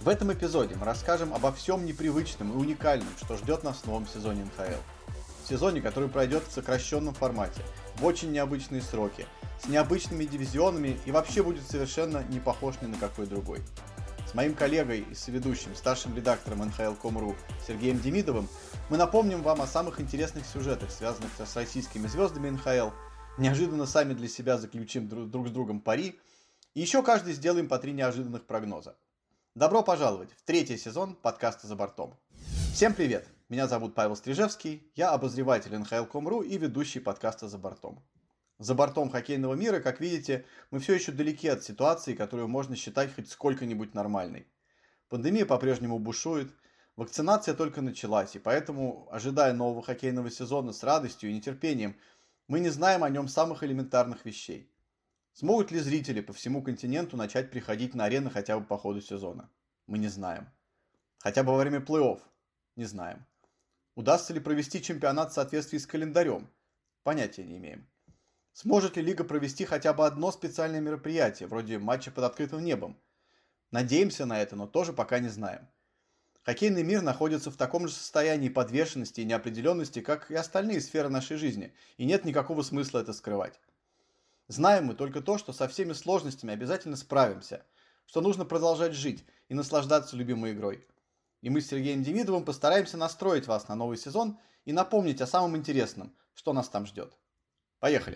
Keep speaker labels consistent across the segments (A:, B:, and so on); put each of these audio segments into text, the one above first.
A: В этом эпизоде мы расскажем обо всем непривычном и уникальном, что ждет нас в новом сезоне НХЛ. В сезоне, который пройдет в сокращенном формате, в очень необычные сроки, с необычными дивизионами и вообще будет совершенно не похож ни на какой другой. С моим коллегой и соведущим, старшим редактором NHL.com.ru Сергеем Демидовым мы напомним вам о самых интересных сюжетах, связанных с российскими звездами НХЛ, неожиданно сами для себя заключим друг с другом пари, и еще каждый сделаем по 3 неожиданных прогноза. Добро пожаловать в 3-й сезон подкаста «За бортом». Всем привет! Меня зовут Павел Стрижевский, я обозреватель NHL.com.ru и ведущий подкаста «За бортом». За бортом хоккейного мира, как видите, мы все еще далеки от ситуации, которую можно считать хоть сколько-нибудь нормальной. Пандемия по-прежнему бушует, вакцинация только началась, и поэтому, ожидая нового хоккейного сезона с радостью и нетерпением, мы не знаем о нем самых элементарных вещей. Смогут ли зрители по всему континенту начать приходить на арены хотя бы по ходу сезона? Мы не знаем. Хотя бы во время плей-офф? Не знаем. Удастся ли провести чемпионат в соответствии с календарем? Понятия не имеем. Сможет ли лига провести хотя бы одно специальное мероприятие, вроде матча под открытым небом? Надеемся на это, но тоже пока не знаем. Хоккейный мир находится в таком же состоянии подвешенности и неопределенности, как и остальные сферы нашей жизни, и нет никакого смысла это скрывать. Знаем мы только то, что со всеми сложностями обязательно справимся, что нужно продолжать жить и наслаждаться любимой игрой. И мы с Сергеем Демидовым постараемся настроить вас на новый сезон и напомнить о самом интересном, что нас там ждет. Поехали!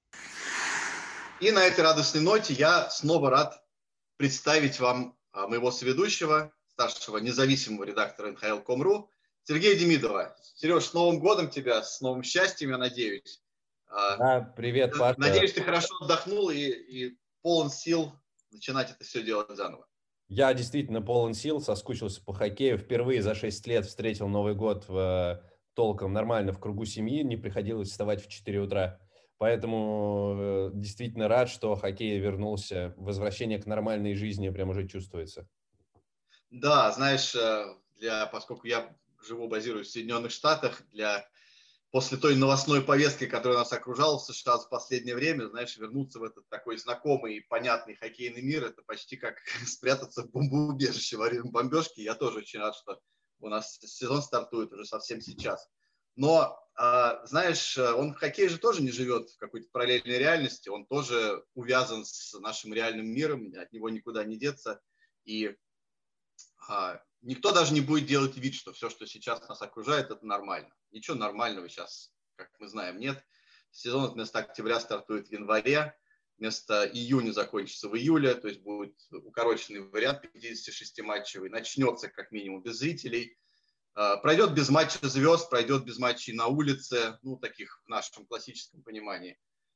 A: И на этой радостной ноте я снова рад представить вам моего соведущего, старшего независимого редактора NHL.com.ru Сергея Демидова. Сереж, с Новым годом тебя, с новым счастьем, я надеюсь.
B: Да, привет, Паша.
A: Надеюсь, ты хорошо отдохнул и полон сил начинать это все делать заново.
B: Я действительно полон сил, соскучился по хоккею. Впервые за 6 лет встретил Новый год толком нормально в кругу семьи, не приходилось вставать в 4 утра. Поэтому действительно рад, что хоккей вернулся. Возвращение к нормальной жизни прям уже чувствуется.
A: Да, знаешь, поскольку я базируюсь в Соединенных Штатах, после той новостной повестки, которая нас окружала в США в последнее время, знаешь, вернуться в этот такой знакомый и понятный хоккейный мир, это почти как спрятаться в бомбоубежище во время бомбежки. Я тоже очень рад, что у нас сезон стартует уже совсем сейчас. Но, знаешь, он в хоккее же тоже не живет в какой-то параллельной реальности, он тоже увязан с нашим реальным миром, от него никуда не деться. И никто даже не будет делать вид, что все, что сейчас нас окружает, это нормально. Ничего нормального сейчас, как мы знаем, нет. Сезон вместо октября стартует в январе, вместо июня закончится в июле, то есть будет укороченный вариант 56-матчевый, начнется как минимум без зрителей, пройдет без матча звезд, пройдет без матчей на улице, ну, таких в нашем классическом понимании.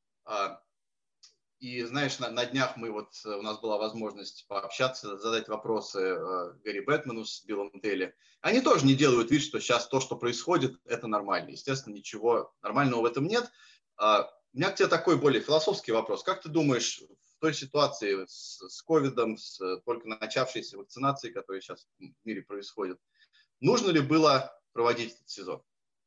A: И, знаешь, на днях у нас была возможность пообщаться, задать вопросы Гарри Бэтмену с Биллом Дейли. Они тоже не делают вид, что сейчас то, что происходит, это нормально. Естественно, ничего нормального в этом нет. У меня к тебе такой более философский вопрос. Как ты думаешь, в той ситуации с ковидом, с только начавшейся вакцинацией, которая сейчас в мире происходит, нужно ли было проводить этот сезон?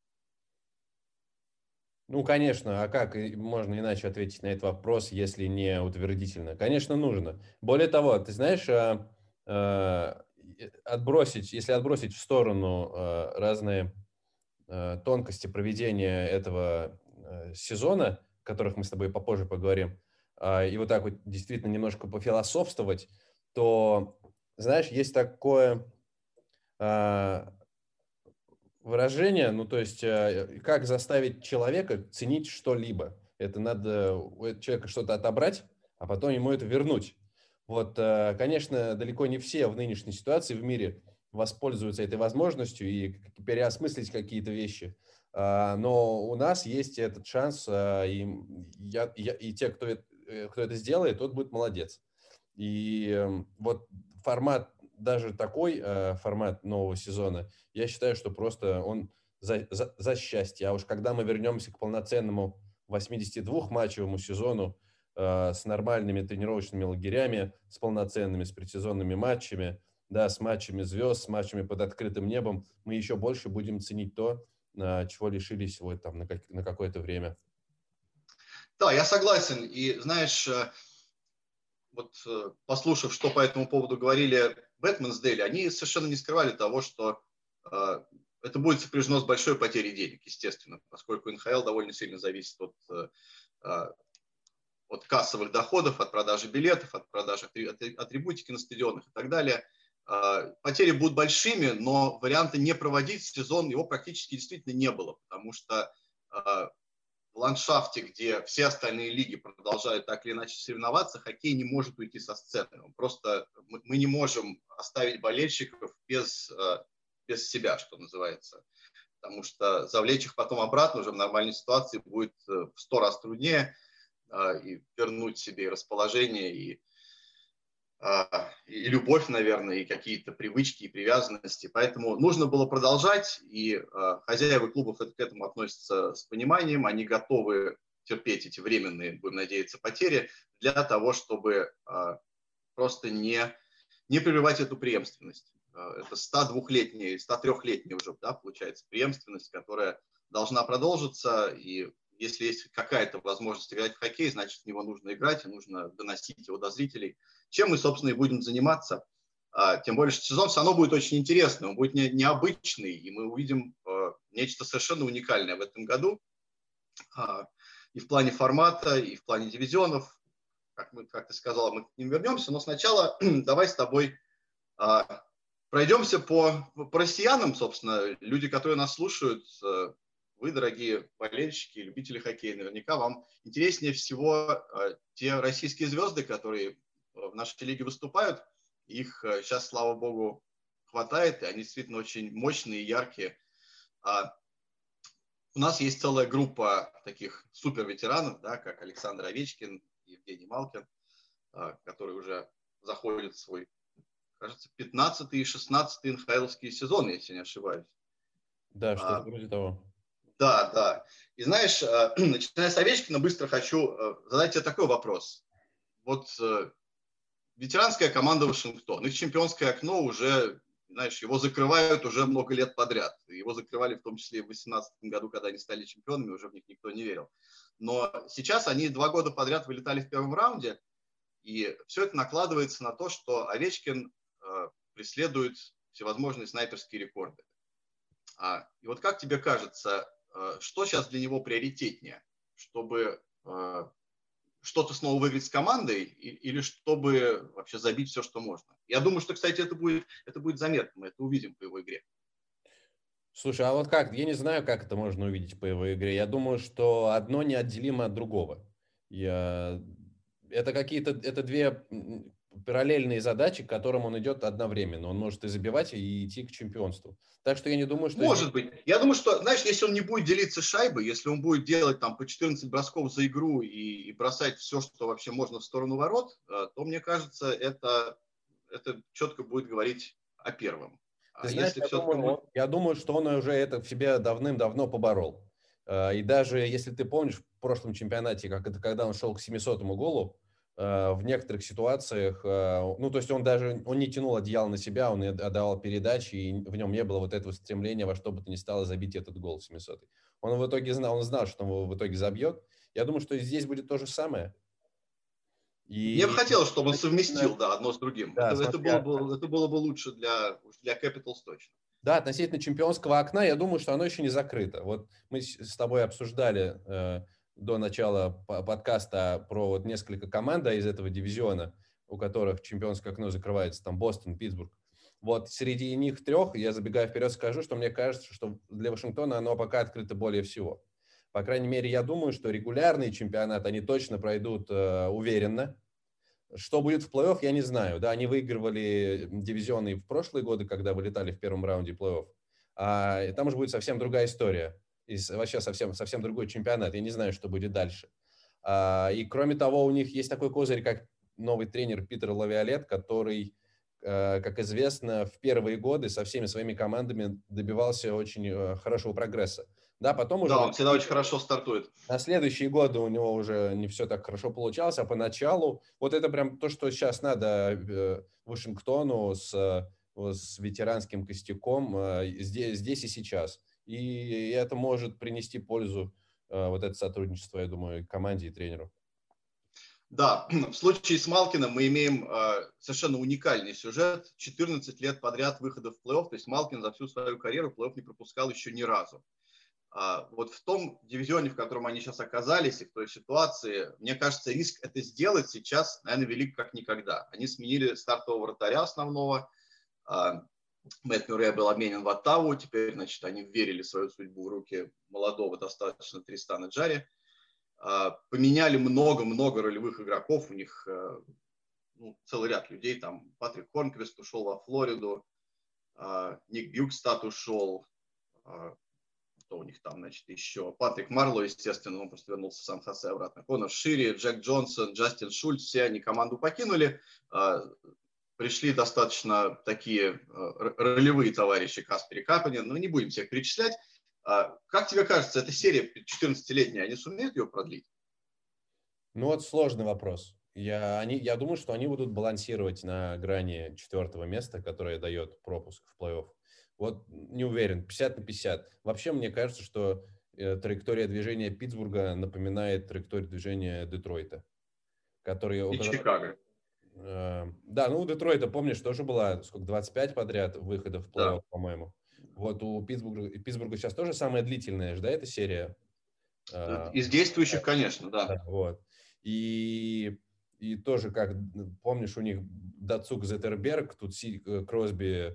B: Ну, конечно, а как можно иначе ответить на этот вопрос, если не утвердительно? Конечно, нужно. Более того, ты знаешь, если отбросить в сторону разные тонкости проведения этого сезона, о которых мы с тобой попозже поговорим, и вот так вот действительно немножко пофилософствовать, то, знаешь, есть такое выражение, ну, то есть, как заставить человека ценить что-либо. Это надо у этого человека что-то отобрать, а потом ему это вернуть. Вот, конечно, далеко не все в нынешней ситуации в мире воспользуются этой возможностью и переосмыслить какие-то вещи. Но у нас есть этот шанс, и те, кто это сделает, тот будет молодец. И вот формат, даже такой формат нового сезона, я считаю, что просто он за счастье. А уж когда мы вернемся к полноценному 82-матчевому сезону с нормальными тренировочными лагерями, с полноценными, с предсезонными матчами, да, с матчами звезд, с матчами под открытым небом, мы еще больше будем ценить то, чего лишились вот там на какое-то время.
A: Да, я согласен. И знаешь, вот послушав, что по этому поводу говорили Бэтменсдейле, они совершенно не скрывали того, что это будет сопряжено с большой потерей денег, естественно, поскольку НХЛ довольно сильно зависит от кассовых доходов, от продажи билетов, от продажи атрибутики на стадионах и так далее. Потери будут большими, но варианта не проводить сезон его практически действительно не было, потому что в ландшафте, где все остальные лиги продолжают так или иначе соревноваться, хоккей не может уйти со сцены. Просто мы не можем оставить болельщиков без себя, что называется. Потому что завлечь их потом обратно уже в нормальной ситуации будет в 100 раз труднее, и вернуть себе расположение, и любовь, наверное, и какие-то привычки и привязанности. Поэтому нужно было продолжать, и хозяева клубов к этому относятся с пониманием. Они готовы терпеть эти временные, будем надеяться, потери для того, чтобы просто не прерывать эту преемственность. Это 102-летняя, 103-летняя уже, да, получается, преемственность, которая должна продолжиться, и если есть какая-то возможность играть в хоккей, значит, в него нужно играть, и нужно доносить его до зрителей, чем мы, собственно, и будем заниматься. Тем более, что сезон все равно будет очень интересный, он будет необычный, и мы увидим нечто совершенно уникальное в этом году. И в плане формата, и в плане дивизионов. Как ты сказала, мы к ним вернемся, но сначала давай с тобой пройдемся по россиянам, собственно, люди, которые нас слушают. Вы, дорогие болельщики, любители хоккея, наверняка вам интереснее всего те российские звезды, которые в нашей лиге выступают. Их сейчас, слава богу, хватает, и они действительно очень мощные и яркие. У нас есть целая группа таких суперветеранов, да, как Александр Овечкин, Евгений Малкин, которые уже заходят в свой, кажется, 15-й и 16-й НХЛовские сезоны, если не ошибаюсь.
B: Да, что-то вроде того.
A: Да, да. И знаешь, начиная с Овечкина, быстро хочу задать тебе такой вопрос. Вот ветеранская команда Вашингтон, их чемпионское окно уже, знаешь, его закрывают уже много лет подряд. Его закрывали в том числе и в 2018 году, когда они стали чемпионами, уже в них никто не верил. Но сейчас они 2 года подряд вылетали в первом раунде, и все это накладывается на то, что Овечкин преследует всевозможные снайперские рекорды. И вот как тебе кажется, что сейчас для него приоритетнее, чтобы что-то снова выиграть с командой или чтобы вообще забить все, что можно? Я думаю, что, кстати, это будет заметно, мы это увидим по его игре.
B: Слушай, а вот как? Я не знаю, как это можно увидеть по его игре. Я думаю, что одно неотделимо от другого. Это две параллельные задачи, к которым он идет одновременно. Он может и забивать, и идти к чемпионству. Так что я не думаю, что...
A: Может быть. Я думаю, что, знаешь, если он не будет делиться шайбой, если он будет делать там по 14 бросков за игру и бросать все, что вообще можно в сторону ворот, то, мне кажется, это четко будет говорить о первом.
B: Ты
A: А
B: знаешь,
A: если все-таки будет...
B: я думаю, что он уже это в себе давным-давно поборол. И даже, если ты помнишь, в прошлом чемпионате, когда он шел к 700-му голу, в некоторых ситуациях, ну, то есть он не тянул одеяло на себя, он отдавал передачи, и в нем не было вот этого стремления во что бы то ни стало забить этот гол 700-й. Он в итоге знал, что он его в итоге забьет. Я думаю, что здесь будет то же самое.
A: Мне бы хотелось, чтобы он совместил, да, одно с другим.
B: Да,
A: Это было бы лучше для Capitals точно.
B: Да, относительно чемпионского окна, я думаю, что оно еще не закрыто. Вот мы с тобой обсуждали до начала подкаста про вот несколько команд из этого дивизиона, у которых чемпионское окно закрывается, там Бостон, Питтсбург. Вот среди них 3, я забегая вперед скажу, что мне кажется, что для Вашингтона оно пока открыто более всего. По крайней мере, я думаю, что регулярный чемпионат они точно пройдут уверенно. Что будет в плей-офф, я не знаю. Да, они выигрывали дивизионы в прошлые годы, когда вылетали в первом раунде плей-офф. И там уже будет совсем другая история. И вообще совсем другой чемпионат. Я не знаю, что будет дальше. И кроме того, у них есть такой козырь, как новый тренер Питер Лавиолет, который, как известно, в первые годы со всеми своими командами добивался очень хорошего прогресса. Да, потом уже...
A: Да, он всегда очень хорошо стартует.
B: На следующие годы у него уже не все так хорошо получалось, а поначалу вот это прям то, что сейчас надо Вашингтону с ветеранским костяком здесь и сейчас. И это может принести пользу, вот это сотрудничество, я думаю, команде и тренеру.
A: Да, в случае с Малкиным мы имеем совершенно уникальный сюжет. 14 лет подряд выхода в плей-офф. То есть Малкин за всю свою карьеру плей-офф не пропускал еще ни разу. Вот в том дивизионе, в котором они сейчас оказались, и в той ситуации, мне кажется, риск это сделать сейчас, наверное, велик как никогда. Они сменили стартового вратаря основного. Мэтт Мюррей был обменен в Оттаву. Теперь, значит, они верили свою судьбу в руки молодого достаточно Тристана Джарри. Поменяли много-много ролевых игроков. У них целый ряд людей. Там Патрик Хорнквист ушел во Флориду. Ник Бьюкстад ушел. Кто у них там, значит, еще? Патрик Марло, естественно, он просто вернулся в Сан-Хосе обратно. Конор Шири, Джек Джонсон, Джастин Шульц, все они команду покинули. Пришли достаточно такие ролевые товарищи, Каспер и Капанин, но не будем всех перечислять. Как тебе кажется, эта серия 14-летняя, они сумеют ее продлить?
B: Ну вот сложный вопрос. Я думаю, что они будут балансировать на грани 4-го места, которое дает пропуск в плей-офф. Вот не уверен, 50/50. Вообще, мне кажется, что траектория движения Питтсбурга напоминает траекторию движения Детройта.
A: И Чикаго.
B: Да, у Детройта, помнишь, тоже была 25 подряд выходов в плей-офф, да, по-моему. Вот у Питтсбурга сейчас тоже самая длительная, да, эта серия?
A: Из действующих, конечно, да.
B: Вот. И тоже, как помнишь, у них Дацук, Зеттерберг, тут Кросби,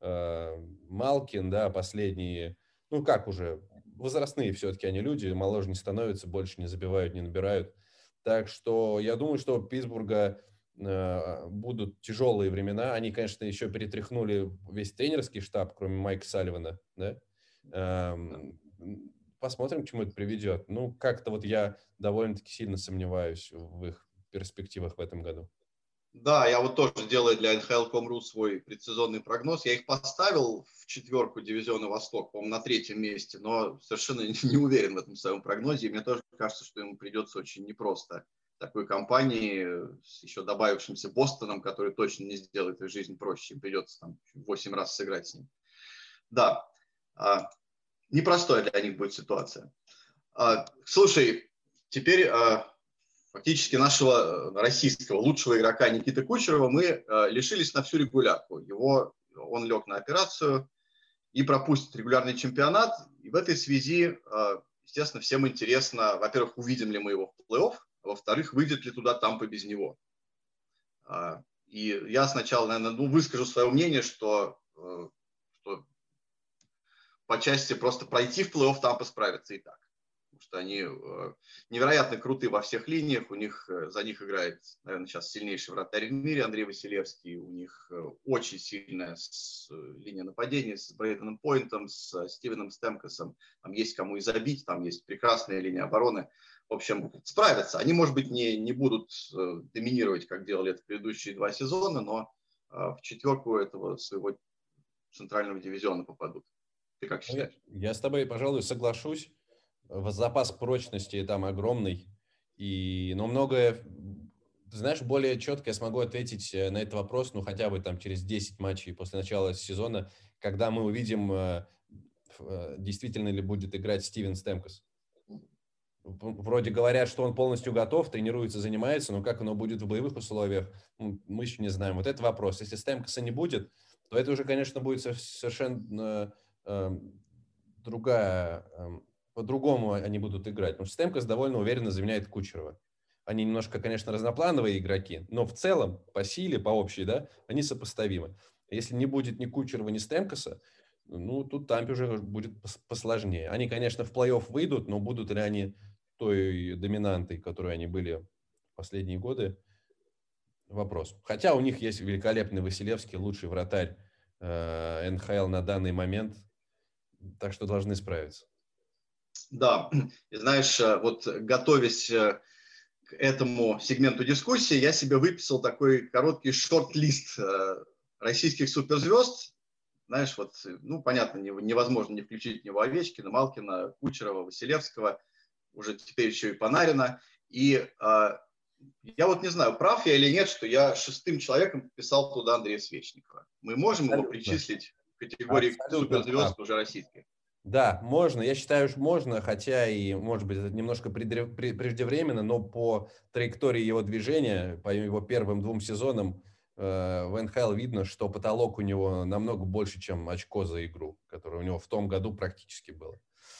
B: Малкин, да, последние, как уже, возрастные все-таки они люди, моложе не становятся, больше не забивают, не набирают. Так что я думаю, что у Питтсбурга будут тяжелые времена. Они, конечно, еще перетряхнули весь тренерский штаб, кроме Майка Салливана, да. Посмотрим, к чему это приведет. Как-то вот я довольно-таки сильно сомневаюсь в их перспективах в этом году.
A: Да, я вот тоже делаю для NHL.com.ru свой предсезонный прогноз. Я их поставил в 4-ку дивизиона Восток, по-моему, на 3-м месте, но совершенно не уверен в этом своем прогнозе. И мне тоже кажется, что ему придется очень непросто такой компании с еще добавившимся Бостоном, который точно не сделает их жизнь проще. Им придется там 8 раз сыграть с ним. Да, непростая для них будет ситуация. Слушай, теперь фактически нашего российского лучшего игрока Никиты Кучерова мы лишились на всю регулярку. Он лег на операцию и пропустит регулярный чемпионат. И в этой связи, естественно, всем интересно, во-первых, увидим ли мы его в плей-офф, а во-вторых, выйдет ли туда Тампа без него. И я сначала, наверное, выскажу свое мнение, что по части просто пройти в плей-офф Тампа справится и так. Потому что они невероятно круты во всех линиях. За них играет, наверное, сейчас сильнейший вратарь в мире Андрей Василевский. У них очень сильная линия нападения с Брейденом Пойнтом, с Стивеном Стемкосом. Там есть кому и забить, там есть прекрасная линия обороны. В общем, справятся. Они, может быть, не будут доминировать, как делали это в предыдущие 2 сезона, но в 4-ку этого своего центрального дивизиона попадут. Ты как считаешь?
B: Я с тобой, пожалуй, соглашусь. Запас прочности там огромный. Но многое, ты знаешь, более четко я смогу ответить на этот вопрос, хотя бы там через 10 матчей после начала сезона, когда мы увидим, действительно ли будет играть Стивен Стемкос. Вроде говорят, что он полностью готов, тренируется, занимается, но как оно будет в боевых условиях, мы еще не знаем. Вот это вопрос. Если Стемкоса не будет, то это уже, конечно, будет совершенно другая... По-другому они будут играть. Потому что Стемкос довольно уверенно заменяет Кучерова. Они немножко, конечно, разноплановые игроки, но в целом, по силе, по общей, да, они сопоставимы. Если не будет ни Кучерова, ни Стемкоса, тут Тампе уже будет посложнее. Они, конечно, в плей-офф выйдут, но будут ли они той доминантой, которой они были в последние годы, вопрос. Хотя у них есть великолепный Василевский, лучший вратарь НХЛ на данный момент, так что должны справиться.
A: Да, и знаешь, вот готовясь к этому сегменту дискуссии, я себе выписал такой короткий шорт-лист российских суперзвезд. Знаешь, вот, понятно, невозможно не включить в него Овечкина, Малкина, Кучерова, Василевского, уже теперь еще и Панарина. И я вот не знаю, прав я или нет, что я 6-м человеком подписал туда Андрея Свечникова. Мы можем его причислить к категории суперзвезд уже российских?
B: Да, можно. Я считаю, что можно, хотя и, может быть, это немножко преждевременно, но по траектории его движения, по его первым 2 сезонам в НХЛ видно, что потолок у него намного больше, чем очко за игру, которое у него в том году практически было.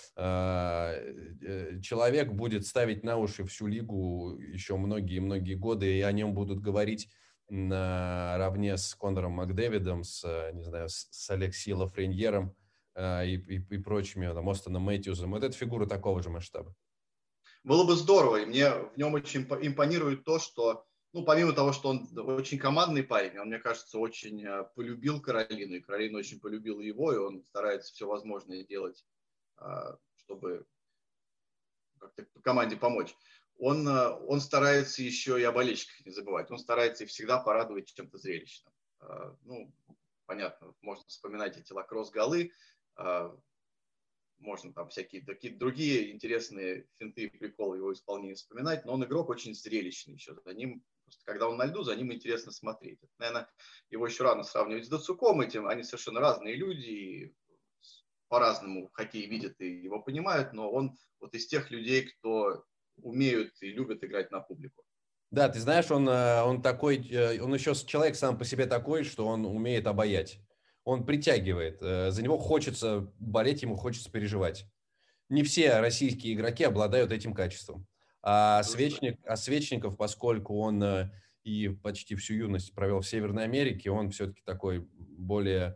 B: Человек будет ставить на уши всю лигу еще многие-многие годы, и о нем будут говорить наравне с Конором Макдэвидом, не знаю, с Алексеем Лафреньером, и прочими, там, Остоном Мэтьюзом. Вот это фигура такого же масштаба.
A: Было бы здорово, и мне в нем очень импонирует то, что, ну, помимо того, что он очень командный парень, он, мне кажется, очень полюбил Каролину, и Каролина очень полюбила его, и он старается все возможное делать, чтобы как-то команде помочь. Он старается еще и о болельщиках не забывать. Он старается их всегда порадовать чем-то зрелищным. Ну, понятно, можно вспоминать эти лакросс-голы, можно там всякие такие другие интересные финты и приколы его исполнения вспоминать, но он игрок очень зрелищный еще. За ним, когда он на льду, за ним интересно смотреть. Это, наверное, его еще рано сравнивать с Дацуком этим. Они совершенно разные люди, и по-разному хоккей видят и его понимают, но он вот из тех людей, кто умеют и любят играть на публику.
B: Да, ты знаешь, он такой, он еще человек сам по себе такой, что он умеет обаять. Он притягивает. За него хочется болеть, ему хочется переживать. Не все российские игроки обладают этим качеством. Свечников, поскольку он и почти всю юность провел в Северной Америке, он все-таки такой более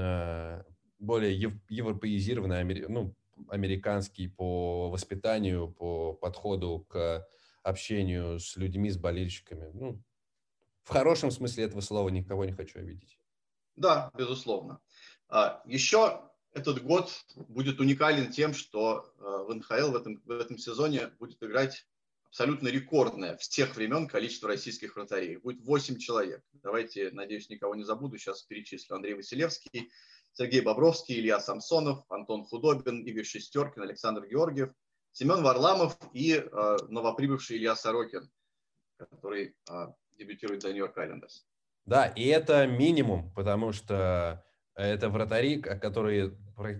B: европеизированный, ну, американский по воспитанию, по подходу к общению с людьми, с болельщиками. Ну, в хорошем смысле этого слова никого не хочу обидеть.
A: Да, безусловно. Еще этот год будет уникален тем, что в НХЛ в этом сезоне будет играть абсолютно рекордное всех времен количество российских вратарей. Будет 8 человек. Давайте, надеюсь, никого не забуду, сейчас перечислю. Андрей Василевский, Сергей Бобровский, Илья Самсонов, Антон Худобин, Игорь Шестеркин, Александр Георгиев, Семен Варламов и новоприбывший Илья Сорокин, который дебютирует за Нью-Йорк Айлендерс.
B: Да, и это минимум, потому что это вратари, которые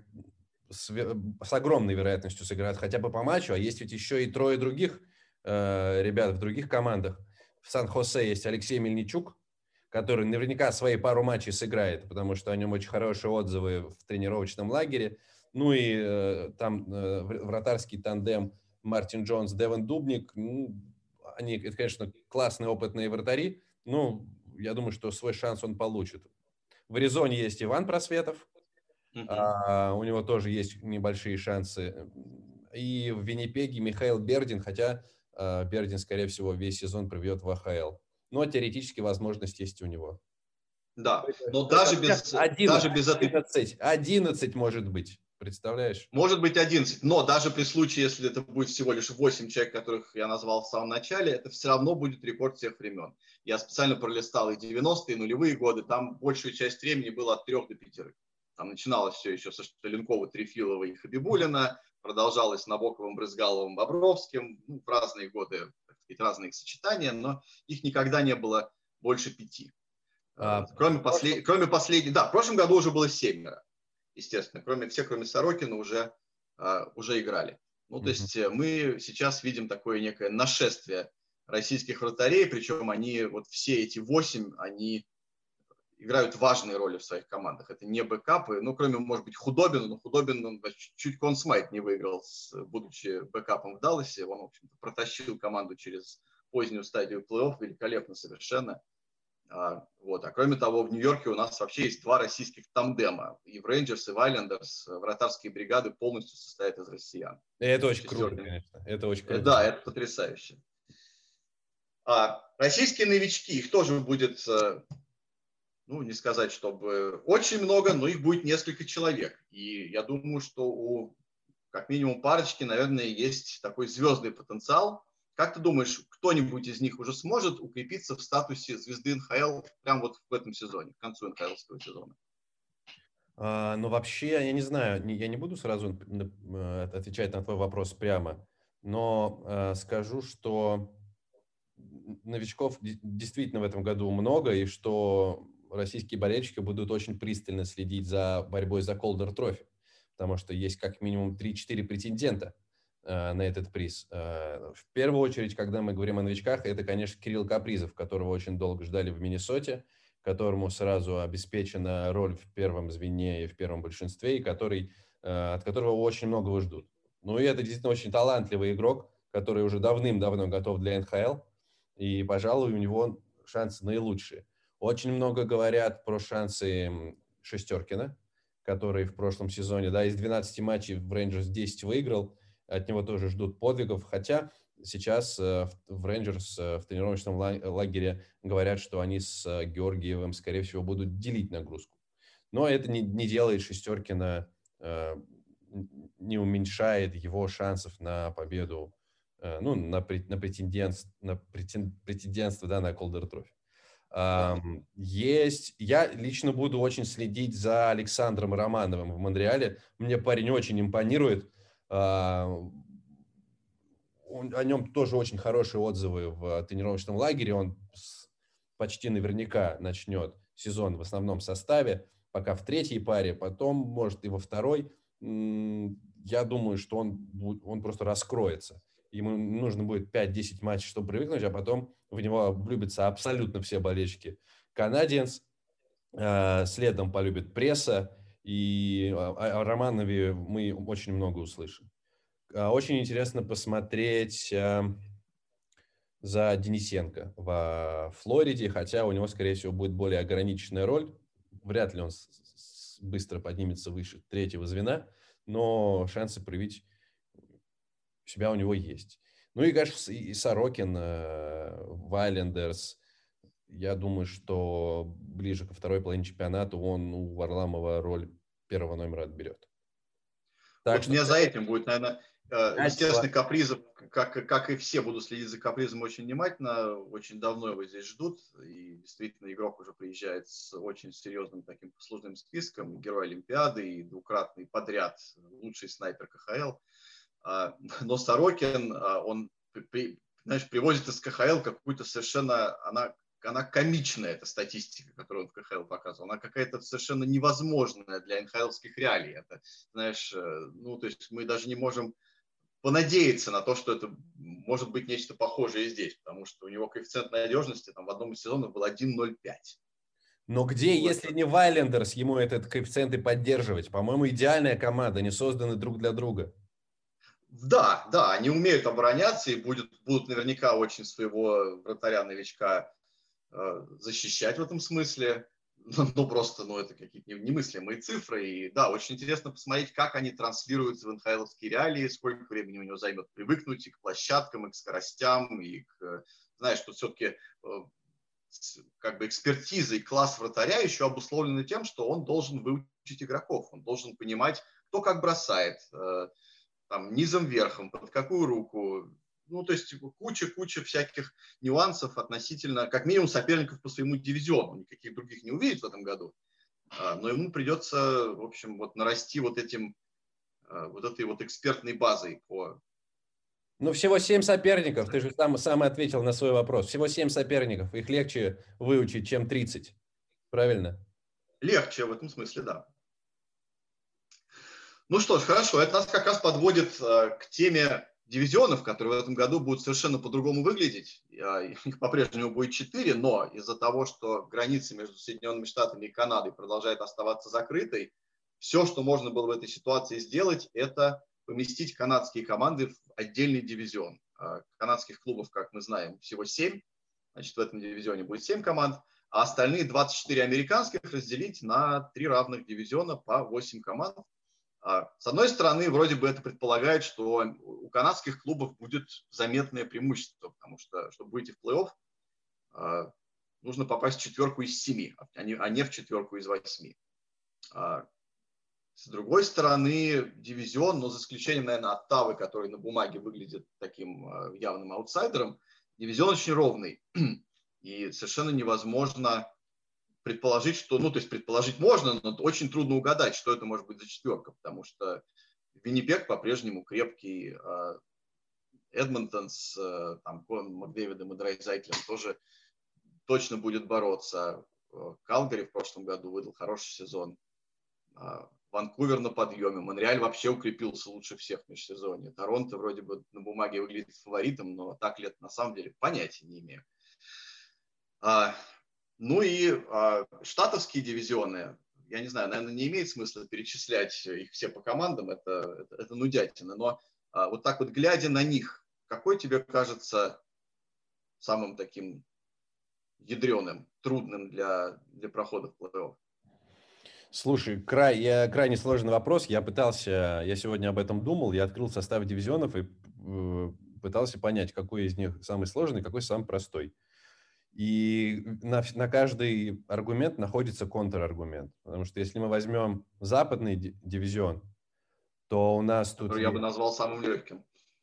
B: с огромной вероятностью сыграют хотя бы по матчу, а есть ведь еще и 3 других ребят в других командах. В Сан-Хосе есть Алексей Мельничук, который наверняка свои пару матчей сыграет, потому что о нем очень хорошие отзывы в тренировочном лагере. Ну и там вратарский тандем Мартин Джонс, Девон Дубник. Ну, они, это, конечно, классные опытные вратари. Ну, я думаю, что свой шанс он получит. В Аризоне есть Иван Просветов. У него тоже есть небольшие шансы. И в Виннипеге Михаил Бердин, хотя Бердин, скорее всего, весь сезон проведет в АХЛ. Но теоретически возможность есть у него.
A: Да, но даже без этой...
B: 11 может быть, представляешь?
A: Может быть 11, но даже при случае, если это будет всего лишь 8 человек, которых я назвал в самом начале, это все равно будет рекорд всех времен. Я специально пролистал и 90-е, и нулевые годы, там большую часть времени было от 3 до 5. Там начиналось все еще со Шталенкова, Трефилова и Хабибулина, продолжалось Набоковым, Брызгаловым, Бобровским, ну, в разные годы, так сказать, разные сочетания, но их никогда не было больше 5. Кроме последней, да, в прошлом году уже было 7. Естественно, кроме Сорокина уже играли. Ну, то есть мы сейчас видим такое некое нашествие российских вратарей, причем они, вот все эти 8, они играют важные роли в своих командах. Это не бэкапы, ну, кроме, может быть, Худобина, но Худобин он чуть Конн Смайт не выиграл, будучи бэкапом в Далласе. Он, в общем-то, протащил команду через позднюю стадию плей-офф великолепно совершенно. Вот. А кроме того, в Нью-Йорке у нас вообще есть 2 российских тандема. И в Рейнджерс, и в Айлендерс вратарские бригады полностью состоят из россиян.
B: Это очень круто, конечно. Это очень круто.
A: Да, это потрясающе. Российские новички, их тоже будет, ну, не сказать, чтобы очень много, но их будет несколько человек. И я думаю, что у как минимум парочки, наверное, есть такой звездный потенциал. Как ты думаешь, кто-нибудь из них уже сможет укрепиться в статусе звезды НХЛ прямо вот в этом сезоне, к концу НХЛского сезона?
B: Ну, вообще, я не знаю, я не буду сразу отвечать на твой вопрос прямо, но скажу, что новичков действительно в этом году много, и что российские болельщики будут очень пристально следить за борьбой за Calder Trophy. потому что есть как минимум 3-4 претендента на этот приз. В первую очередь, когда мы говорим о новичках, это, конечно, Кирилл Капризов, которого очень долго ждали в Миннесоте, которому сразу обеспечена роль в первом звене и в первом большинстве, и от которого очень многого ждут. Ну и это действительно очень талантливый игрок, который уже давным-давно готов для НХЛ, и, пожалуй, у него шансы наилучшие. Очень много говорят про шансы Шестеркина, который в прошлом сезоне, да, из 12 матчей в Рейнджерс 10 выиграл, от него тоже ждут подвигов, хотя сейчас в Рейнджерс в тренировочном лагере говорят, что они с Георгиевым, скорее всего, будут делить нагрузку. Но это не делает Шестеркина, не уменьшает его шансов на победу, ну, на претендентство, да, на Calder Trophy.
A: Да.
B: Я лично буду очень следить за Александром Романовым в Монреале. Мне парень очень импонирует. О нем тоже очень хорошие отзывы в тренировочном лагере. Он почти наверняка начнет сезон в основном составе, пока в третьей паре, потом, может, и во второй. Я думаю, что он просто раскроется. Ему нужно будет 5-10 матчей, чтобы привыкнуть, а потом в него влюбятся абсолютно все болельщики Канадиенс. Следом полюбит пресса, и о Романове мы очень много услышим. Очень интересно посмотреть за Денисенко во Флориде, хотя у него, скорее всего, будет более ограниченная роль. Вряд ли он быстро поднимется выше третьего звена, но шансы проявить себя у него есть. Ну и, конечно, и Сорокин, Вайлендерс. Я думаю, что ближе ко второй половине чемпионата он у Варламова роль первого номера отберет. Так
A: Вот
B: что
A: мне за этим будет, наверное,
B: 5
A: естественно, Капризов, как и все, буду следить за Капризом очень внимательно. Очень давно его здесь ждут. И действительно, игрок уже приезжает с очень серьезным таким послужным списком. Герой Олимпиады и двукратный подряд лучший снайпер КХЛ. Но Сорокин, он, знаешь, привозит из КХЛ какую-то совершенно... Она комичная, эта статистика, которую он в КХЛ показывал. Она какая-то совершенно невозможная для НХЛских реалий. Это, знаешь, ну, то есть мы даже не можем понадеяться на то, что это может быть нечто похожее здесь, потому что у него коэффициент надежности там в одном из сезонов был 1,05.
B: Но где,
A: Ну,
B: если не Вайлендерс, ему этот коэффициент и поддерживать? По-моему, идеальная команда, они созданы друг для друга.
A: Да, они умеют обороняться и будут наверняка очень своего вратаря-новичка защищать в этом смысле. Ну, просто, это какие-то немыслимые цифры. И да, очень интересно посмотреть, как они транслируются в НХЛовские реалии, сколько времени у него займет привыкнуть и к площадкам, и к скоростям, и к... Знаешь, тут все-таки как бы экспертиза и класс вратаря еще обусловлены тем, что он должен выучить игроков, он должен понимать, кто как бросает, там, низом верхом, под какую руку. Ну, то есть куча всяких нюансов относительно, как минимум, соперников по своему дивизиону. Никаких других не увидит в этом году. Но ему придется, в общем, вот нарасти вот этой вот экспертной базой по...
B: Ну, всего 7 соперников. Ты же сам ответил на свой вопрос. Всего 7 соперников. Их легче выучить, чем 30. Правильно?
A: Легче в этом смысле, да. Ну что ж, хорошо. Это нас как раз подводит к теме дивизионов, которые в этом году будут совершенно по-другому выглядеть. Их по-прежнему будет 4, но из-за того, что граница между Соединенными Штатами и Канадой продолжает оставаться закрытой, все, что можно было в этой ситуации сделать, это поместить канадские команды в отдельный дивизион. Канадских клубов, как мы знаем, всего 7. Значит, в этом дивизионе будет 7 команд, а остальные 24 американских разделить на 3 равных дивизиона по 8 команд. С одной стороны, вроде бы это предполагает, что у канадских клубов будет заметное преимущество, потому что, чтобы выйти в плей-офф, нужно попасть в 4 из 7, а не в 4 из 8. С другой стороны, дивизион, но за исключением, наверное, Оттавы, который на бумаге выглядит таким явным аутсайдером, дивизион очень ровный. И совершенно невозможно предположить, что, то есть предположить можно, но очень трудно угадать, что это может быть за четверка, потому что Виннипег по-прежнему крепкий, Эдмонтон с Макдэвидом и Драйзайтлем тоже точно будет бороться. Калгари в прошлом году выдал хороший сезон. Ванкувер на подъеме. Монреаль вообще укрепился лучше всех в межсезонье. Торонто вроде бы на бумаге выглядит фаворитом, но так ли это на самом деле, понятия не имею. Ну и штатовские дивизионы, я не знаю, наверное, не имеет смысла перечислять их все по командам, это нудятина, но вот так вот глядя на них, какой тебе кажется самым таким ядреным, трудным для прохода в плей-офф?
B: Слушай, крайне сложный вопрос. Я сегодня об этом думал, я открыл состав дивизионов и пытался понять, какой из них самый сложный, какой самый простой. И на каждый аргумент находится контраргумент. Потому что если мы возьмем западный дивизион, то у нас тут...
A: Который я бы назвал самым легким.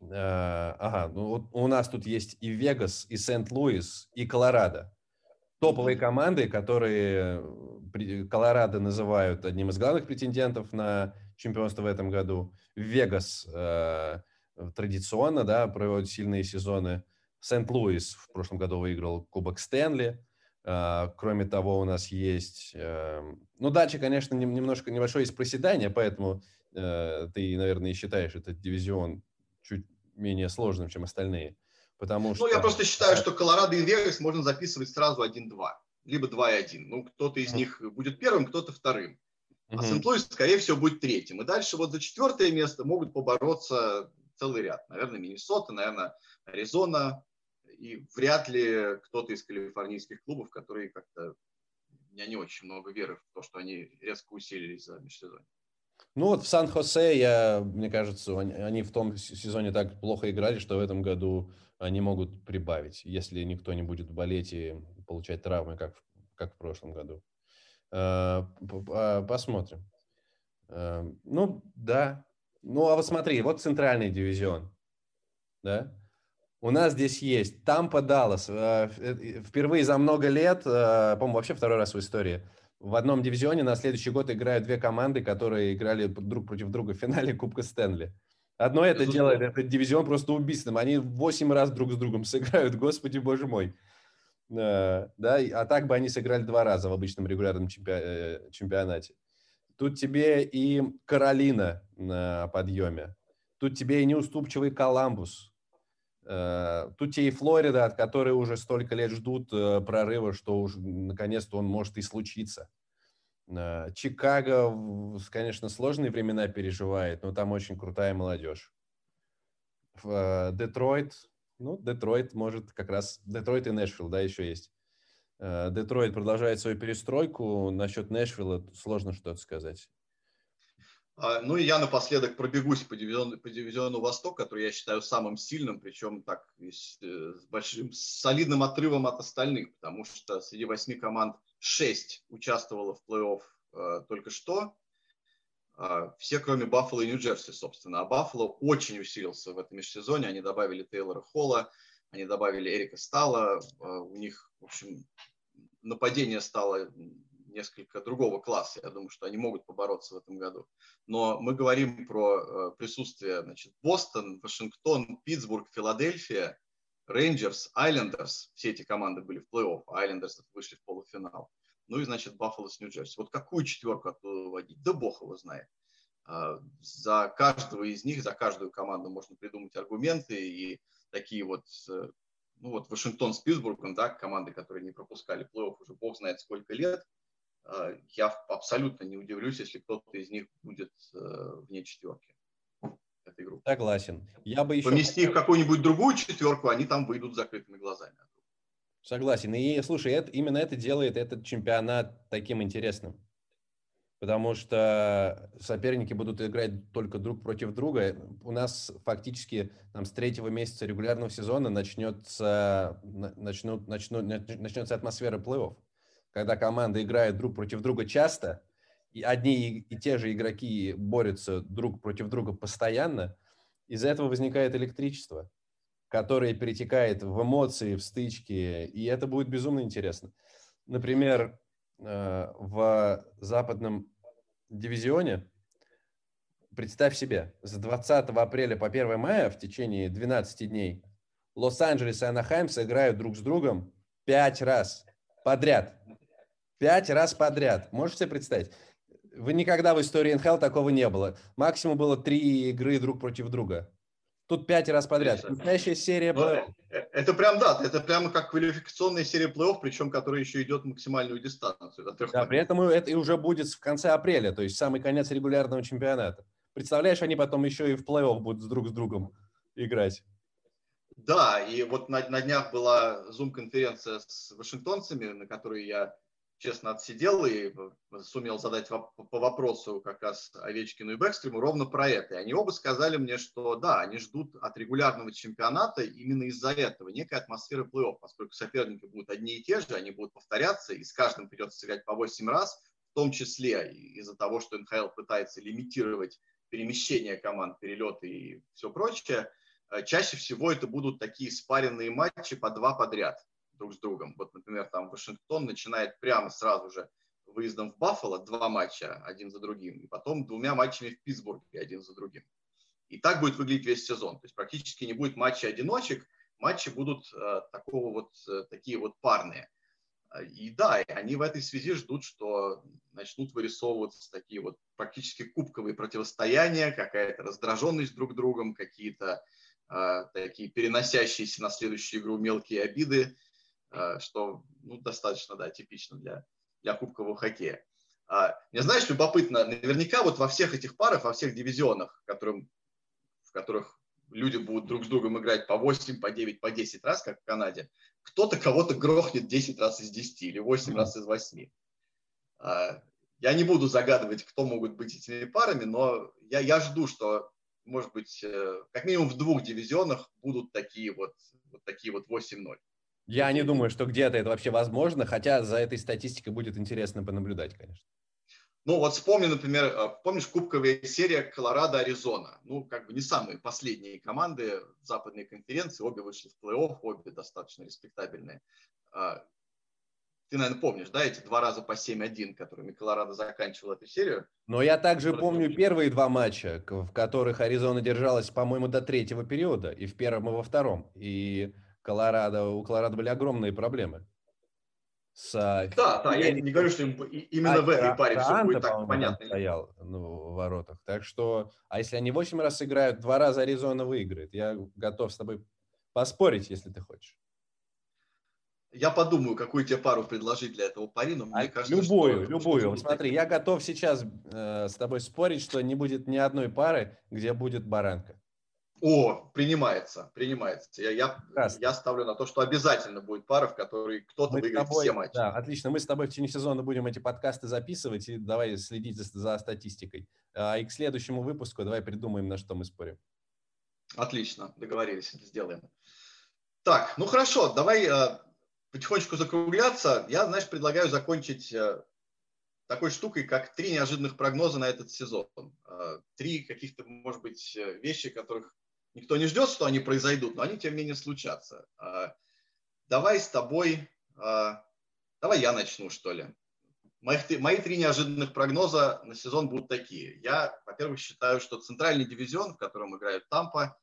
B: У нас тут есть и Вегас, и Сент-Луис, и Колорадо. Топовые команды, которые Колорадо называют одним из главных претендентов на чемпионство в этом году. Вегас традиционно, да, проводит сильные сезоны. Сент-Луис в прошлом году выиграл Кубок Стэнли. Кроме того, у нас есть... дальше, конечно, немножко небольшое есть проседание, поэтому ты, наверное, считаешь этот дивизион чуть менее сложным, чем остальные. Потому что...
A: я просто считаю, что Колорадо и Вегас можно записывать сразу 1-2, либо 2-1. Кто-то из них будет первым, кто-то вторым. А Сент-Луис, скорее всего, будет третьим. И дальше вот за 4 место могут побороться целый ряд. Наверное, Миннесота, наверное, Аризона. И вряд ли кто-то из калифорнийских клубов, которые как-то... У меня не очень много веры в то, что они резко усилились за межсезонье.
B: В Сан-Хосе, мне кажется, они в том сезоне так плохо играли, что в этом году они могут прибавить, если никто не будет болеть и получать травмы, как в прошлом году. Посмотрим. Да. А вот смотри, вот центральный дивизион. Да? У нас здесь есть Тампа, Даллас. Впервые за много лет, по-моему, вообще второй раз в истории, в одном дивизионе на следующий год играют две команды, которые играли друг против друга в финале Кубка Стэнли. Одно это делает этот дивизион просто убийственным. Они 8 раз друг с другом сыграют, господи боже мой. Да, а так бы они сыграли 2 раза в обычном регулярном чемпионате. Тут тебе и Каролина на подъеме. Тут тебе и неуступчивый Коламбус. Тут тебе и Флорида, от которой уже столько лет ждут прорыва, что уже наконец-то он может и случиться. Чикаго, конечно, сложные времена переживает, но там очень крутая молодежь. Детройт, Детройт может как раз... Детройт и Нэшвилл, да, еще есть. Детройт продолжает свою перестройку. Насчет Нэшвилла сложно что-то сказать.
A: И я напоследок пробегусь по дивизиону Восток, который я считаю самым сильным, причем так с солидным отрывом от остальных, потому что среди 8 команд 6 участвовало в плей-офф только что. Все, кроме Баффало и Нью-Джерси, собственно. А Баффало очень усилился в этом межсезоне. Они добавили Тейлора Холла, они добавили Эрика Стала. У них, в общем, нападение стало несколько другого класса. Я думаю, что они могут побороться в этом году. Но мы говорим про присутствие, Бостон, Вашингтон, Питтсбург, Филадельфия, Рейнджерс, Айлендерс. Все эти команды были в плей-офф, а Айлендерс вышли в полуфинал. Баффало с Нью-Джерси. Вот какую четверку оттуда выводить? Да бог его знает. За каждого из них, за каждую команду можно придумать аргументы. И такие Вашингтон с Питтсбургом, да, команды, которые не пропускали плей-офф уже бог знает сколько лет. Я абсолютно не удивлюсь, если кто-то из них будет вне четверки этой группы.
B: Согласен.
A: Помести их в какую-нибудь другую четверку, они там выйдут с закрытыми глазами.
B: Согласен. И слушай, именно это делает этот чемпионат таким интересным. Потому что соперники будут играть только друг против друга. У нас фактически с 3-го месяца регулярного сезона начнется атмосфера плей-офф. Когда команды играют друг против друга часто, и одни и те же игроки борются друг против друга постоянно, из-за этого возникает электричество, которое перетекает в эмоции, в стычки, и это будет безумно интересно. Например, в западном дивизионе, представь себе, с 20 апреля по 1 мая в течение 12 дней Лос-Анджелес и Анахайм сыграют друг с другом 5 раз подряд. 5 раз подряд. Можете себе представить? Вы никогда в истории НХЛ такого не было. Максимум было 3 игры друг против друга. Тут 5 раз подряд. Настоящая серия плей-офф.
A: Это прям, да, это прямо как квалификационная серия плей-офф, причем которая еще идет максимальную дистанцию. До 3
B: Да, при этом это и уже будет в конце апреля, то есть самый конец регулярного чемпионата. Представляешь, они потом еще и в плей-офф будут друг с другом играть.
A: Да, и вот на днях была зум-конференция с вашингтонцами, на которой я честно отсидел и сумел задать по вопросу как раз Овечкину и Бэкстриму ровно про это. И они оба сказали мне, что да, они ждут от регулярного чемпионата именно из-за этого некой атмосферы плей-офф, поскольку соперники будут одни и те же, они будут повторяться, и с каждым придется сыграть по 8 раз, в том числе из-за того, что НХЛ пытается лимитировать перемещение команд, перелеты и все прочее. Чаще всего это будут такие спаренные матчи по 2 подряд друг с другом. Вот, например, там Вашингтон начинает прямо сразу же выездом в Баффало 2 матча один за другим, и потом 2 матчами в Питтсбурге один за другим. И так будет выглядеть весь сезон. То есть практически не будет матчей-одиночек, матчи будут такие вот парные. И да, они в этой связи ждут, что начнут вырисовываться такие вот практически кубковые противостояния, какая-то раздраженность друг другом, какие-то такие переносящиеся на следующую игру мелкие обиды, что достаточно, да, типично для кубкового хоккея. Мне, знаешь, любопытно, наверняка вот во всех этих парах, во всех дивизионах, в которых люди будут друг с другом играть по 8, по 9, по 10 раз, как в Канаде, кто-то кого-то грохнет 10 раз из 10 или 8 раз из 8. Я не буду загадывать, кто могут быть этими парами, но я жду, что, может быть, как минимум в 2 дивизионах будут такие вот 8-0.
B: Я не думаю, что где-то это вообще возможно, хотя за этой статистикой будет интересно понаблюдать, конечно.
A: Ну вот вспомни, например, помнишь кубковая серия Колорадо-Аризона? Ну, как бы не самые последние команды западной конференции, обе вышли в плей-офф, обе достаточно респектабельные. Ты, наверное, помнишь, да, эти 2 раза по 7-1, которыми Колорадо заканчивал эту серию?
B: Но я также помню первые 2 матча, в которых Аризона держалась, по-моему, до 3-го периода, и в первом, и во втором. И у Колорадо были огромные проблемы.
A: Да, я не говорю, что именно в этой паре все будет так понятно.
B: Стоял в воротах. Так что, а если они 8 раз играют, 2 раза Аризона выиграет. Я готов с тобой поспорить, если ты хочешь.
A: Я подумаю, какую тебе пару предложить для этого пари, но мне кажется,
B: любую. Смотри, я готов сейчас с тобой спорить, что не будет ни одной пары, где будет баранка.
A: О, принимается. Я ставлю на то, что обязательно будет пара, в которой кто-то выиграет все матчи.
B: Да, отлично. Мы с тобой в течение сезона будем эти подкасты записывать и давай следить за статистикой. И к следующему выпуску давай придумаем, на что мы спорим.
A: Отлично, договорились, сделаем. Так, ну хорошо, давай потихонечку закругляться. Я, знаешь, предлагаю закончить такой штукой, как 3 неожиданных прогноза на этот сезон. 3 каких-то, может быть, вещи, которых никто не ждет, что они произойдут, но они, тем не менее, случатся. Давай с тобой, давай я начну, что ли. Мои 3 неожиданных прогноза на сезон будут такие. Я, во-первых, считаю, что центральный дивизион, в котором играют Тампа,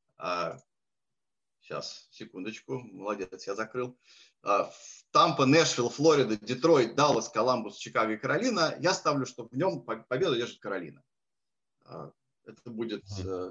A: сейчас, секундочку, молодец, я закрыл. Тампа, Нэшвилл, Флорида, Детройт, Даллас, Коламбус, Чикаго и Каролина. Я ставлю, что в нем победу держит Каролина. Это будет...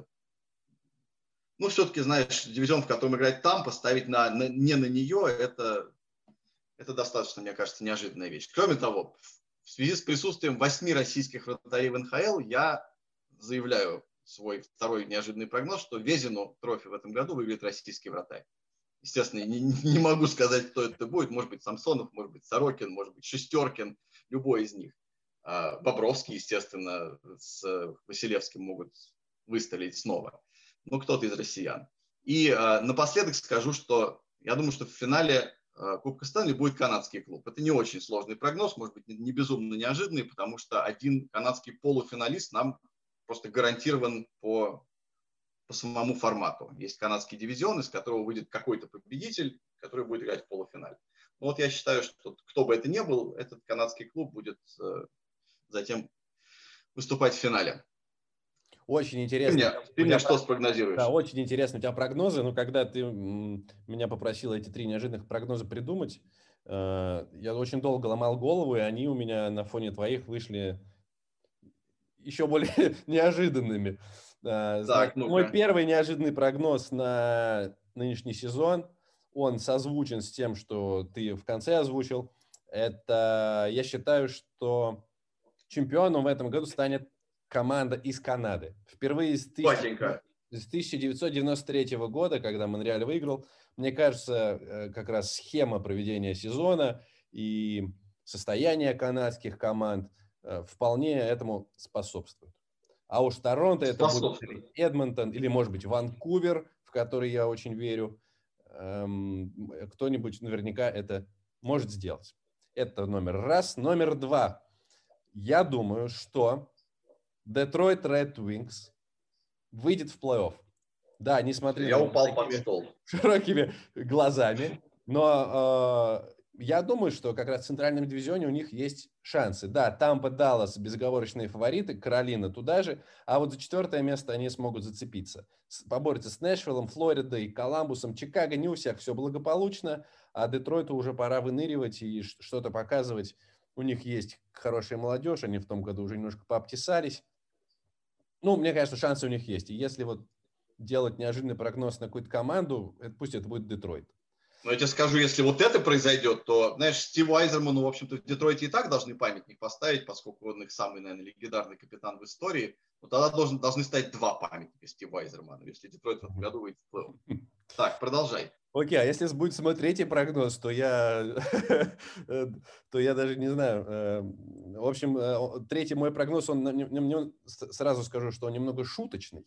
A: Ну, все-таки, знаешь, дивизион, в котором играет Тампа, ставить не на нее, это достаточно, мне кажется, неожиданная вещь. Кроме того, в связи с присутствием 8 российских вратарей в НХЛ, я заявляю свой второй неожиданный прогноз, что Vezina трофи в этом году выиграет российский вратарь. Естественно, не могу сказать, кто это будет. Может быть, Самсонов, может быть, Сорокин, может быть, Шестеркин, любой из них. Бобровский, естественно, с Василевским могут выстрелить снова. Ну, кто-то из россиян. И напоследок скажу, что я думаю, что в финале Кубка Стэнли будет канадский клуб. Это не очень сложный прогноз, может быть, не безумно неожиданный, потому что один канадский полуфиналист нам просто гарантирован по самому формату. Есть канадский дивизион, из которого выйдет какой-то победитель, который будет играть в полуфинале. Но вот я считаю, что кто бы это ни был, этот канадский клуб будет затем выступать в финале.
B: Очень интересно.
A: Ты мне что спрогнозируешь?
B: Да, очень интересно у тебя прогнозы. Но когда ты меня попросил эти 3 неожиданных прогноза придумать, я очень долго ломал голову, и они у меня на фоне твоих вышли еще более неожиданными.
A: Так,
B: Значит, мой
A: ну-ка.
B: первый неожиданный прогноз на нынешний сезон, он созвучен с тем, что ты в конце озвучил. Это я считаю, что чемпионом в этом году станет команда из Канады. Впервые с
A: Батенька.
B: 1993 года, когда Монреаль выиграл, мне кажется, как раз схема проведения сезона и состояние канадских команд вполне этому способствует. А уж Торонто это будет
A: Способствует.
B: Эдмонтон или, может быть, Ванкувер, в который я очень верю. Кто-нибудь наверняка это может сделать. Это номер раз. Номер два. Я думаю, что Detroit Red Wings выйдет в плей-офф. Да, не смотри
A: Я
B: на меня
A: упал под
B: такими
A: стол.
B: широкими глазами, но я думаю, что как раз в центральном дивизионе у них есть шансы. Да, Тампа, Даллас безоговорочные фавориты, Каролина туда же, а вот за 4 место они смогут зацепиться. Поборются с Нэшвиллом, Флоридой, Коламбусом, Чикаго. Не у всех все благополучно, а Детройту уже пора выныривать и что-то показывать. У них есть хорошая молодежь, они в том году уже немножко пообтесались. Ну, мне кажется, шансы у них есть. И если вот делать неожиданный прогноз на какую-то команду, пусть это будет Детройт.
A: Но я тебе скажу, если вот это произойдет, то, знаешь, Стиву Айзерману, в общем-то, в Детройте и так должны памятник поставить, поскольку он их самый, наверное, легендарный капитан в истории. Но тогда должны стать 2 памятника Стиву Айзерману, если Детройт в этом году выйдет в плей-офф. Так, продолжай.
B: Окей, а если будет мой третий прогноз, то я даже не знаю. В общем, третий мой прогноз, сразу скажу, что он немного шуточный,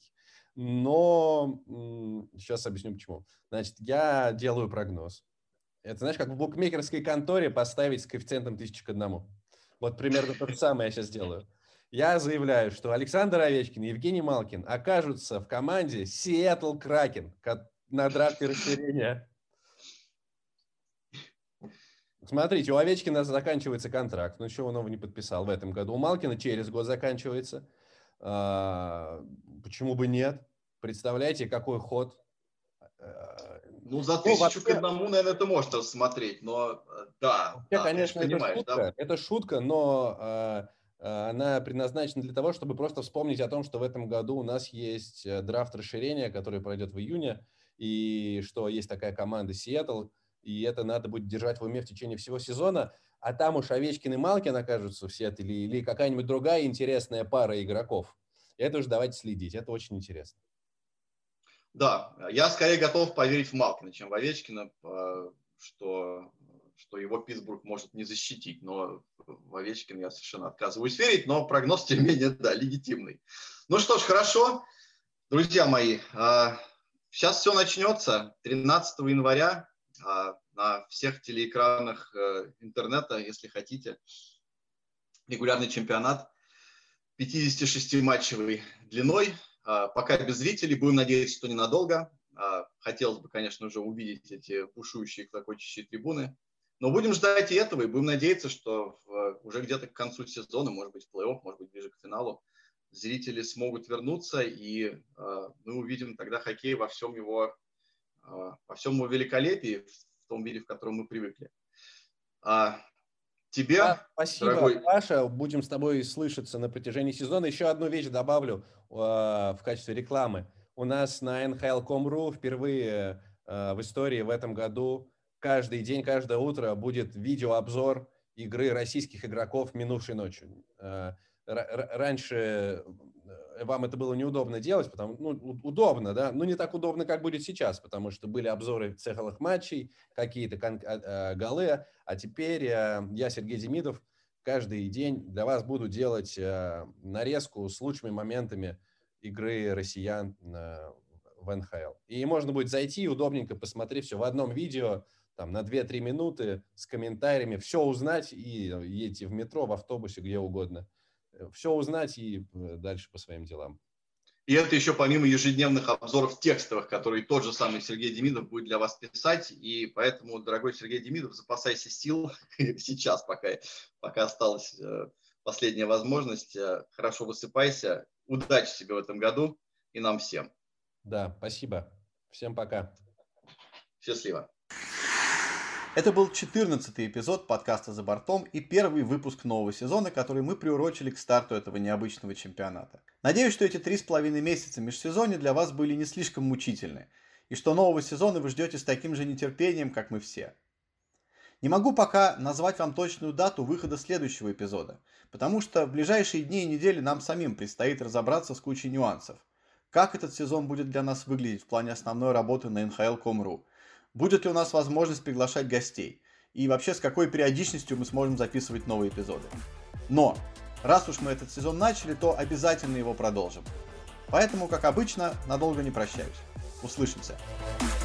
B: но сейчас объясню почему. Значит, я делаю прогноз. Это, знаешь, как в букмекерской конторе поставить с коэффициентом 1000 к 1. Вот примерно то же самое я сейчас делаю. Я заявляю, что Александр Овечкин и Евгений Малкин окажутся в команде Сиэтл Кракен на драфте расширения. Смотрите, у Овечкина заканчивается контракт, но еще он его не подписал в этом году. У Малкина через год заканчивается. Почему бы нет? Представляете, какой ход?
A: Ну, за 1000 к 1, наверное, ты можешь рассмотреть, но да,
B: конечно, это
A: понимаешь,
B: шутка,
A: да?
B: это шутка, но она предназначена для того, чтобы просто вспомнить о том, что в этом году у нас есть драфт расширения, который пройдет в июне, и что есть такая команда Сиэтл, и это надо будет держать в уме в течение всего сезона, а там уж Овечкин и Малкин окажутся в Сиэтле или какая-нибудь другая интересная пара игроков. Это уж давайте следить, это очень интересно.
A: Да, я скорее готов поверить в Малкина, чем в Овечкина, что его Питтсбург может не защитить, но в Овечкина я совершенно отказываюсь верить, но прогноз, тем не менее, да, легитимный. Ну что ж, хорошо, друзья мои, сейчас все начнется 13 января на всех телеэкранах интернета, если хотите, регулярный чемпионат 56-матчевый длиной. Пока без зрителей, будем надеяться, что ненадолго. Хотелось бы, конечно, уже увидеть эти бушующие, клокочущие трибуны. Но будем ждать и этого, и будем надеяться, что уже где-то к концу сезона, может быть, в плей-офф, может быть, ближе к финалу, зрители смогут вернуться, и мы увидим тогда хоккей во всем его великолепии, в том виде, в котором мы привыкли. Тебе,
B: спасибо,
A: дорогой...
B: Паша. Будем с тобой слышаться на протяжении сезона. Еще одну вещь добавлю в качестве рекламы. У нас на NHL.com.ru впервые в истории в этом году каждый день, каждое утро будет видеообзор игры российских игроков минувшей ночью. Раньше вам это было неудобно делать, удобно, да, но не так удобно, как будет сейчас, потому что были обзоры целых матчей, какие-то голы, а теперь я, Сергей Демидов, каждый день для вас буду делать нарезку с лучшими моментами игры россиян в НХЛ. И можно будет зайти удобненько посмотреть все в одном видео, там, на 2-3 минуты с комментариями, все узнать и едете в метро, в автобусе, где угодно. Все узнать и дальше по своим делам.
A: И это еще помимо ежедневных обзоров текстовых, которые тот же самый Сергей Демидов будет для вас писать. И поэтому, дорогой Сергей Демидов, запасайся сил сейчас, пока осталась последняя возможность. Хорошо высыпайся. Удачи тебе в этом году и нам всем.
B: Да, спасибо. Всем пока.
A: Счастливо. Это был 14-й эпизод подкаста «За бортом» и первый выпуск нового сезона, который мы приурочили к старту этого необычного чемпионата. Надеюсь, что эти 3,5 месяца межсезонья для вас были не слишком мучительны, и что нового сезона вы ждете с таким же нетерпением, как мы все. Не могу пока назвать вам точную дату выхода следующего эпизода, потому что в ближайшие дни и недели нам самим предстоит разобраться с кучей нюансов. Как этот сезон будет для нас выглядеть в плане основной работы на NHL.com.ru? Будет ли у нас возможность приглашать гостей? И вообще, с какой периодичностью мы сможем записывать новые эпизоды? Но, раз уж мы этот сезон начали, то обязательно его продолжим. Поэтому, как обычно, надолго не прощаюсь. Услышимся!